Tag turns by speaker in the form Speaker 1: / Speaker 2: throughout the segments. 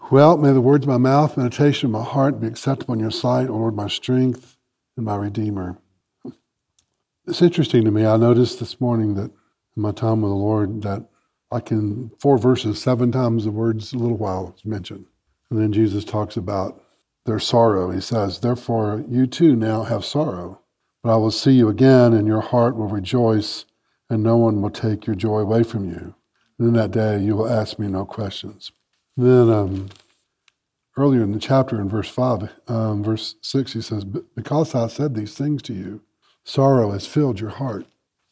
Speaker 1: Well, may the words of my mouth, meditation of my heart be acceptable in your sight, O Lord, my strength and my Redeemer. It's interesting to me. I noticed this morning that in my time with the Lord that like in 4 verses, 7 times the words a little while is mentioned. And then Jesus talks about their sorrow. He says, therefore you too now have sorrow, but I will see you again and your heart will rejoice and no one will take your joy away from you. And in that day you will ask me no questions. Then earlier in the chapter in verse 6, he says, because I said these things to you, sorrow has filled your heart.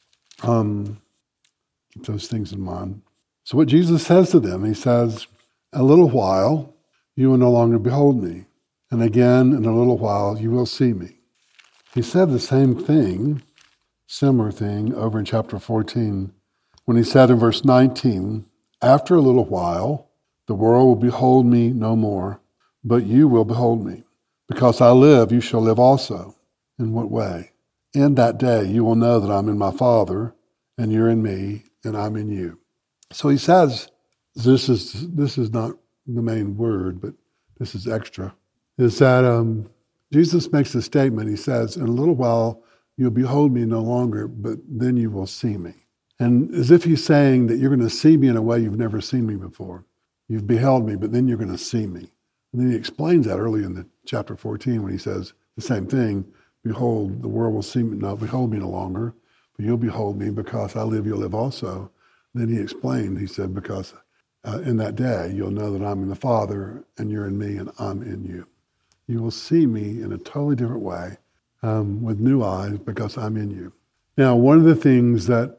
Speaker 1: Keep those things in mind. So what Jesus says to them, he says, a little while you will no longer behold me, and again in a little while you will see me. He said the same thing, similar thing, over in chapter 14, when he said in verse 19, after a little while the world will behold me no more, but you will behold me. Because I live, you shall live also. In what way? In that day you will know that I'm in my Father, and you're in me, and I'm in you. So he says, this is not the main word, but this is extra, is that Jesus makes a statement. He says, in a little while you'll behold me no longer, but then you will see me. And as if he's saying that you're going to see me in a way you've never seen me before. You've beheld me, but then you're going to see me. And then he explains that early in the chapter 14 when he says the same thing. Behold, the world will see me, not behold me no longer, but you'll behold me because I live, you'll live also. Then he explained, he said, because in that day you'll know that I'm in the Father and you're in me and I'm in you. You will see me in a totally different way with new eyes because I'm in you. Now, one of the things that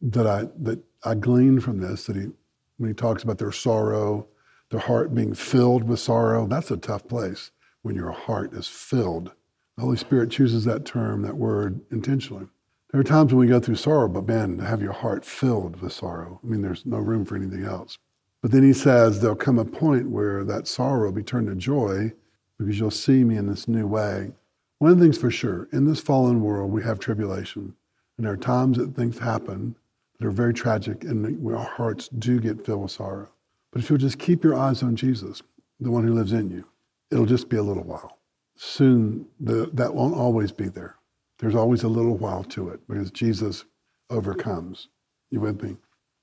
Speaker 1: I gleaned from this, when he talks about their sorrow, their heart being filled with sorrow, that's a tough place when your heart is filled. The Holy Spirit chooses that term, that word, intentionally. There are times when we go through sorrow, but man, to have your heart filled with sorrow, I mean, there's no room for anything else. But then he says there'll come a point where that sorrow will be turned to joy because you'll see me in this new way. One of the things for sure, in this fallen world, we have tribulation. And there are times that things happen that are very tragic and our hearts do get filled with sorrow. But if you'll just keep your eyes on Jesus, the one who lives in you, it'll just be a little while. Soon, that won't always be there. There's always a little while to it because Jesus overcomes. You with me?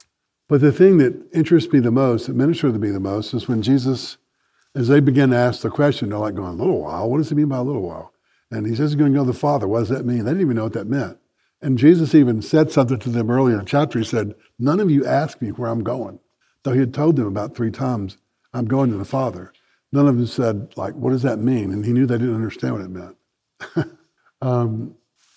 Speaker 1: But the thing that interests me the most, that ministered to me the most, is when Jesus, as they begin to ask the question, they're like going, a little while? What does he mean by a little while? And he says he's going to go to the Father. What does that mean? They didn't even know what that meant. And Jesus even said something to them earlier in the chapter. He said, none of you asked me where I'm going. Though he had told them about 3 times, I'm going to the Father. None of them said, like, what does that mean? And he knew they didn't understand what it meant.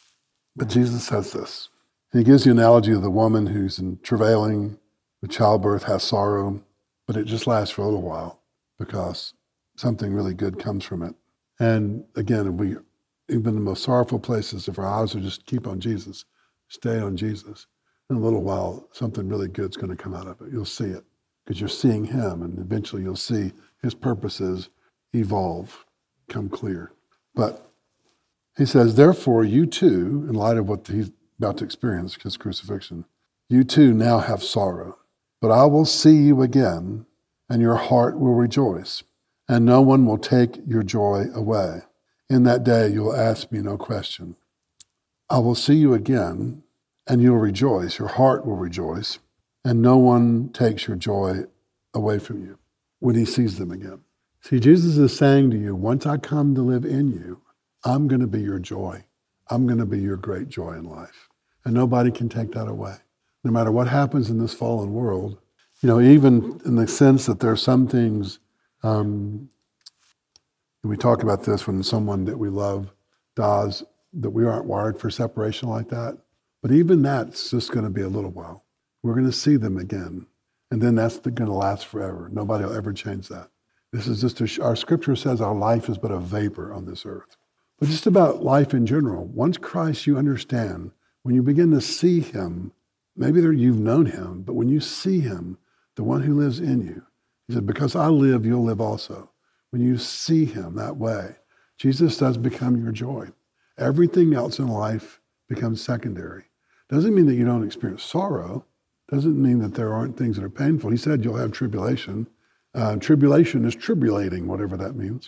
Speaker 1: But Jesus says this. He gives the analogy of the woman who's in travailing with childbirth, has sorrow, but it just lasts for a little while because something really good comes from it. And again, if we, even in the most sorrowful places, if our eyes will just keep on Jesus, stay on Jesus, in a little while, something really good's going to come out of it. You'll see it because you're seeing him, and eventually you'll see his purposes evolve, come clear. But he says, therefore, you too, in light of what he's about to experience, his crucifixion, you too now have sorrow. But I will see you again, and your heart will rejoice, and no one will take your joy away. In that day, you will ask me no question. I will see you again, and you will rejoice. Your heart will rejoice, and no one takes your joy away from you when he sees them again. See, Jesus is saying to you, once I come to live in you, I'm going to be your joy. I'm going to be your great joy in life. And nobody can take that away. No matter what happens in this fallen world, even in the sense that there are some things, and we talk about this when someone that we love dies, that we aren't wired for separation like that. But even that's just going to be a little while. We're going to see them again. And then that's going to last forever. Nobody will ever change that. This is just, our scripture says our life is but a vapor on this earth. But just about life in general, once Christ, you understand, when you begin to see him, maybe you've known him, but when you see him, the one who lives in you, he said, because I live, you'll live also. When you see him that way, Jesus does become your joy. Everything else in life becomes secondary. Doesn't mean that you don't experience sorrow. Doesn't mean that there aren't things that are painful. He said you'll have tribulation. Tribulation is tribulating, whatever that means.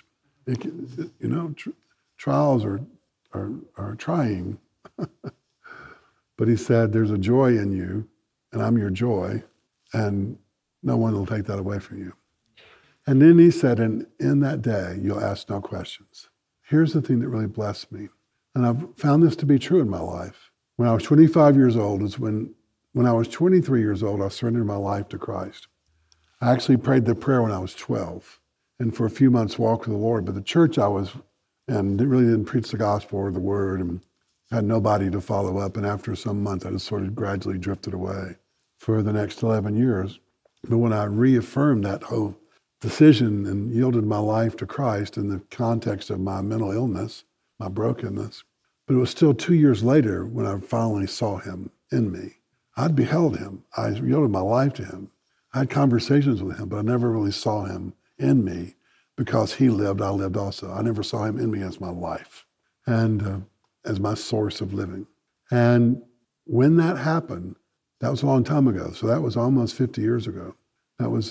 Speaker 1: Trials are trying. But he said, there's a joy in you, and I'm your joy, and no one will take that away from you. And then he said, and in that day, you'll ask no questions. Here's the thing that really blessed me. And I've found this to be true in my life. When I was 25 years old, when I was 23 years old, I surrendered my life to Christ. I actually prayed the prayer when I was 12, and for a few months walked with the Lord. But the church I was in really didn't preach the gospel or the word, and had nobody to follow up. And after some months, I just sort of gradually drifted away for the next 11 years. But when I reaffirmed that whole decision and yielded my life to Christ in the context of my mental illness, my brokenness, but it was still 2 years later when I finally saw him in me. I'd beheld him. I yielded my life to him. I had conversations with him, but I never really saw him in me because he lived, I lived also. I never saw him in me as my life and as my source of living. And when that happened, that was a long time ago. So that was almost 50 years ago. That was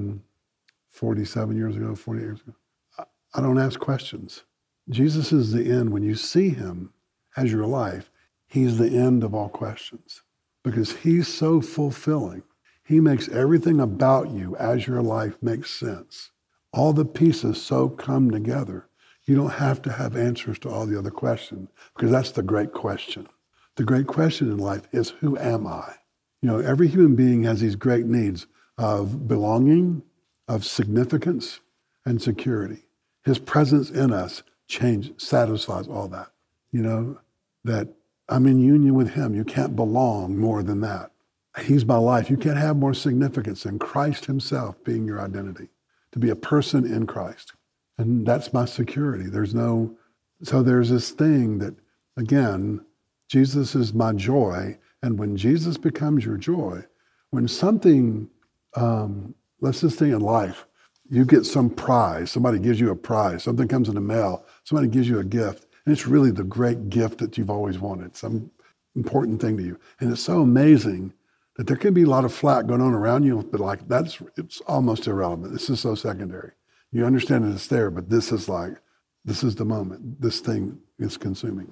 Speaker 1: 47 years ago, 40 years ago. I don't ask questions. Jesus is the end. When you see him as your life, he's the end of all questions because he's so fulfilling. He makes everything about you as your life makes sense. All the pieces so come together. You don't have to have answers to all the other questions because that's the great question. The great question in life is, who am I? Every human being has these great needs of belonging, of significance, and security. His presence in us satisfies all that. That I'm in union with him. You can't belong more than that. He's my life. You can't have more significance than Christ himself being your identity, to be a person in Christ. And that's my security. So there's this thing that, again, Jesus is my joy. And when Jesus becomes your joy, when something, let's just think in life, you get some prize, somebody gives you a prize, something comes in the mail, somebody gives you a gift, and it's really the great gift that you've always wanted, some important thing to you. And it's so amazing that there can be a lot of flack going on around you, but it's almost irrelevant. This is so secondary. You understand that it's there, but this is the moment. This thing is consuming.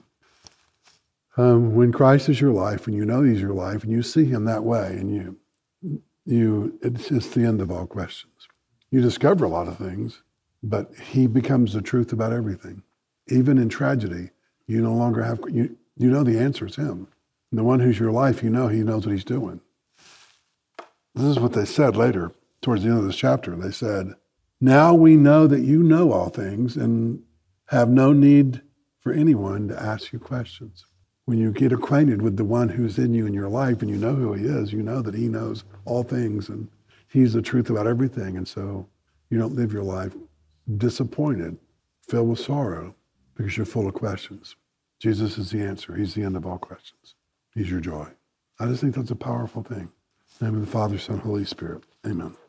Speaker 1: When Christ is your life, when you know he's your life, and you see him that way, and it's just the end of all questions. You discover a lot of things, but he becomes the truth about everything. Even in tragedy, you no longer have, you know the answer is him. And the one who's your life, he knows what he's doing. This is what they said later, towards the end of this chapter. They said, now we know that you know all things and have no need for anyone to ask you questions. When you get acquainted with the one who's in you in your life and you know who he is, you know that he knows all things and he's the truth about everything. And so you don't live your life disappointed, filled with sorrow, because you're full of questions. Jesus is the answer. He's the end of all questions. He's your joy. I just think that's a powerful thing. In the name of the Father, Son, Holy Spirit. Amen.